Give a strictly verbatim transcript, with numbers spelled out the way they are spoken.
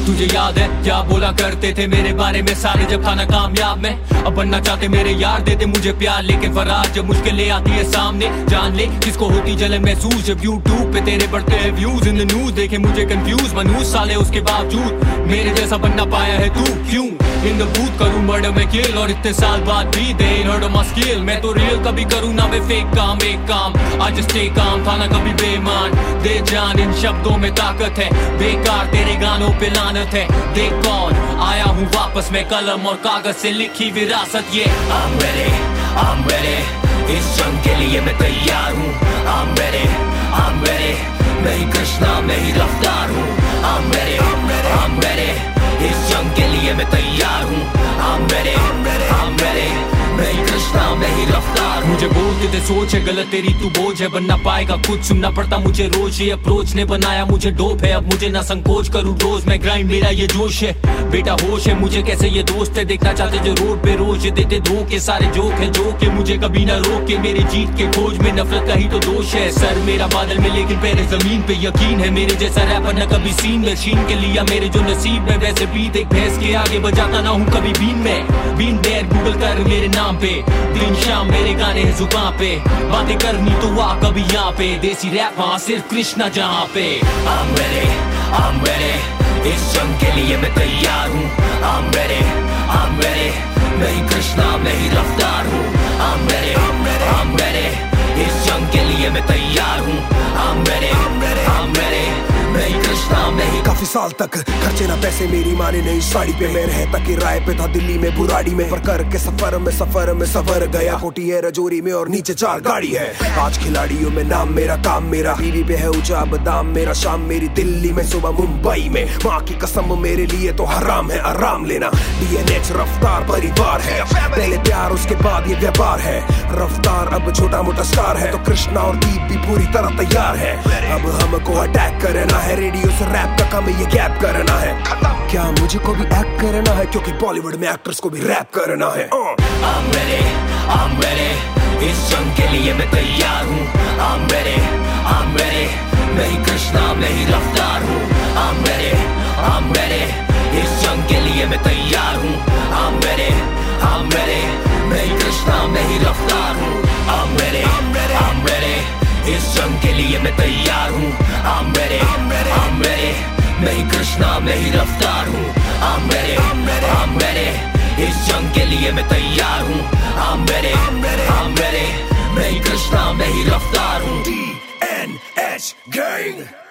तुझे याद है क्या बोला करते थे मेरे बारे में सारे जब खाना कामयाब में? अब बनना चाहते मेरे यार, देते मुझे प्यार, लेकिन फरार जब मुश्किलें आती है सामने, जान ले किसको होती जलन महसूस। जब यूट्यूब पे तेरे बढ़ते हैं व्यूज, इन द न्यूज देखे मुझे कंफ्यूज मनूज साले, उसके बावजूद मेरे जैसा बनना पाया है तू क्यों? इन द बूथ करूं मर्डर में किल, और इतने साल बाद भी दे हर्ड माय स्किल। मैं तो रियल कभी करूं ना मैं फेक काम, एक काम आज स्टे काम, था ना कभी बेमान। दे जान इन शब्दों में ताकत है, बेकार तेरे गानों पे लानत है। देख कौन आया हूँ वापस, मैं कलम और कागज से लिखी विरासत ये। I'm ready, I'm ready, इस जंग के लिए मैं तैयार हूँ। I'm ready, I'm ready, मैं ही कृष्णा मैं ही रफ्तार हूँ। I'm ready, I'm ready, इस जंग के लिए मैं तैयार हूँ। I'm ready, I'm ready, मैं ही कृष्णा मैं ही रफ्तार हूँ। मुझे बोलते थे सोच है गलत तेरी तू बोझ है, बनना पाएगा कुछ सुनना पड़ता मुझे रोज। ये अप्रोच ने बनाया मुझे डोप है, अब मुझे ना संकोच करूँ रोज मैं ग्राइंड, मेरा ये जोश है बेटा होश है। मुझे कैसे ये दोस्त है देखना चाहते जो रोड पे रोज ये देते धोखे, सारे जोक है जो के मुझे कभी ना रोके। मेरे जीत के खोज में नफरत का ही तो दोष है, सर मेरा बादल में लेकिन पैर जमीन पे। यकीन है मेरे जैसा रैपर न कभी सीन में छीन के लिया मेरे जो नसीब में, वैसे बीत एक भैंस के आगे बजाता ना हूँ कभी बीन में। बीन देर गूगल कर मेरे नाम पे, दिन शाम मेरे गाने हैं जुबान पे, बातें करनी तो आ कभी यहाँ पे। देसी रैप वहाँ सिर्फ कृष्णा जहाँ पे। I'm ready, I'm ready, इस जंग के लिए मैं तैयार हूँ। I'm ready, I'm ready, मैं ही कृष्णा मैं ही रफ्तार हूँ। I'm ready, I'm ready, इस जंग के लिए मैं तैयार हूँ। I'm ready, I'm ready, मैं ही कृष्णा मैं ही। काफी साल तक खर्चे ना पैसे मेरी माने नहीं साड़ी पे, मैं रहता किराए पे था दिल्ली में बुराड़ी में, पर करके सफर में सफर में सफर गया। कोटी है रजौरी में और नीचे चार गाड़ी है। आज खिलाड़ियों में नाम मेरा काम मेरा, बीवी पे है ऊंचा बादाम मेरा, शाम मेरी दिल्ली में सुबह मुंबई में। माँ की कसम मेरे लिए तो हराम है आराम लेना। डीएनएच रफ्तार परिवार है, पहले प्यार उसके बाद ये व्यापार है। रफ्तार अब छोटा मोटा स्टार है, तो कृष्णा और दीप भी पूरी तरह तैयार है। अब हमको अटैक करना है, रेडियो से रैप तक हमें ये गैप करना है। क्या मुझे को भी एक्ट करना है, क्योंकि बॉलीवुड में एक्टर्स को भी रैप करना है। I'm ready, I'm ready, इस जंग के लिए मैं तैयार हूँ। I'm ready, I'm ready, मैं ही कृष्णा मैं ही रफ्तार हूँ। I'm ready, I'm ready, इस जंग के लिए मैं तैयार हूँ। I'm ready, I'm ready, मैं ही कृष्णा मैं ही रफ्तार हूँ। I'm ready, I'm ready, इस जंग के लिए मैं तैयार हूँ। I'm ready, I'm ready, मैं ही कृष्णा मैं ही रफ्तार हूँ। I'm ready, I'm ready, इस जंग के लिए मैं तैयार हूँ। I'm ready, I'm ready, मैं ही कृष्णा मैं ही रफ्तार हूँ। D N H Gang